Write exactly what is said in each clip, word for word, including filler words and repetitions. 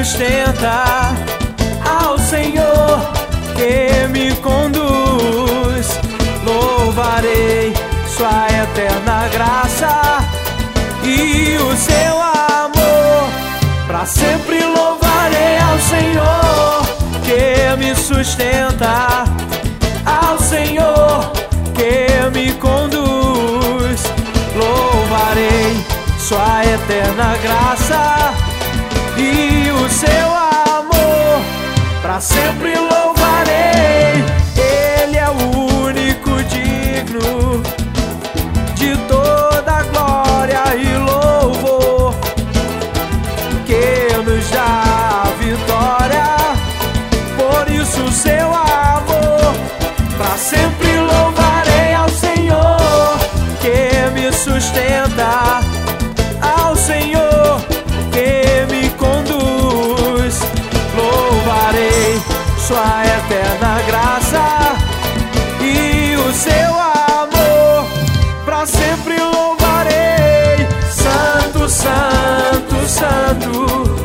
sustenta, ao Senhor que me conduz. Louvarei sua eterna graça e o seu amor. Pra sempre louvarei ao Senhor que me sustenta, ao Senhor que me conduz. Louvarei sua eterna graça e o seu amor. Pra sempre louvarei. Ele é o único digno de toda glória e louvor, que nos dá a vitória. Por isso o seu amor. Pra sempre louvarei ao Senhor que me sustenta, ao Senhor que me conduz. Louvarei sua eterna graça e o seu amor. Pra sempre louvarei. Santo, santo, santo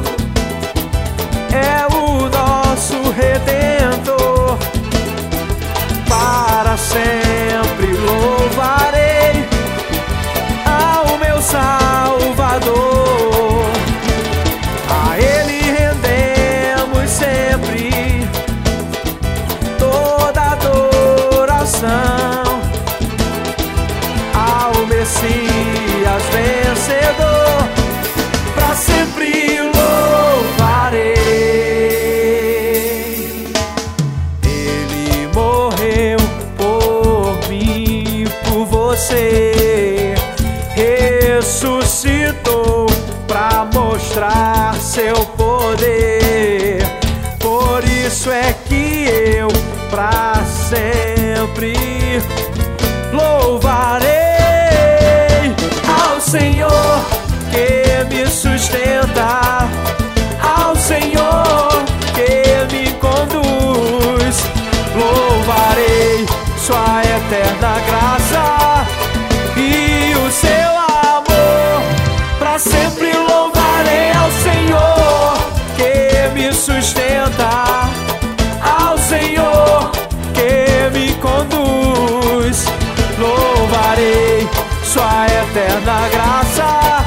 é o nosso Redentor. Para sempre louvarei ao meu Salvador. A Ele rendemos sempre toda adoração, ao Messias vencedor. Pra sempre louvarei. Ele morreu por mim, por você, ressuscitou pra mostrar seu poder. Por isso é que eu pra sempre louvarei ao Senhor que me sustenta, ao Senhor que me conduz. Louvarei sua eterna graça e o seu amor. Pra sempre louvarei ao Senhor que me sustenta, ao Senhor que me conduz. Louvarei sua eterna graça